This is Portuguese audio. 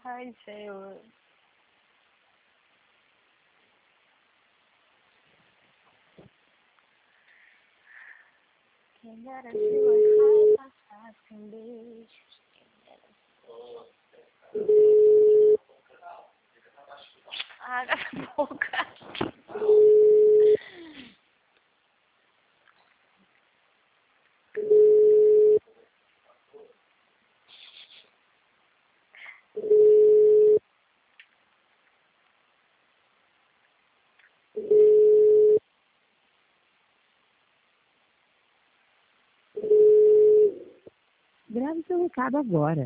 Ai, Senhor. Quem dera se o Wi-Fi passasse um beijo. Quem dera se... Ah, cala a boca. Grave seu recado agora.